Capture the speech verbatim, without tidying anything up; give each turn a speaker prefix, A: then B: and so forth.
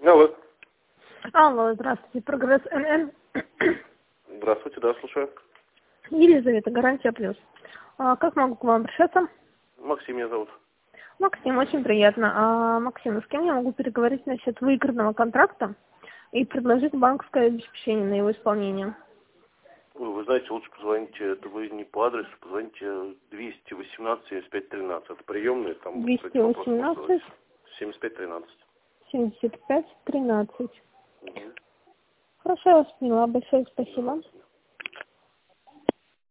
A: Алло.
B: Алло, здравствуйте, Прогресс эн эн.
A: Здравствуйте, да, слушаю.
B: Елизавета, Гарантия Плюс. А как могу к вам обращаться?
A: Максим меня зовут.
B: Максим, очень приятно. А, Максим, с кем я могу переговорить насчет выигранного контракта и предложить банковское обеспечение на его исполнение?
A: Вы, вы знаете, лучше позвоните, это вы не по адресу, позвоните двести восемнадцать семьдесят пять тринадцать. Это приемные, там
B: двести восемнадцать
A: семьдесят пять тринадцать.
B: семьдесят пять тринадцать.
A: Угу.
B: Хорошо, я вас поняла. Большое спасибо.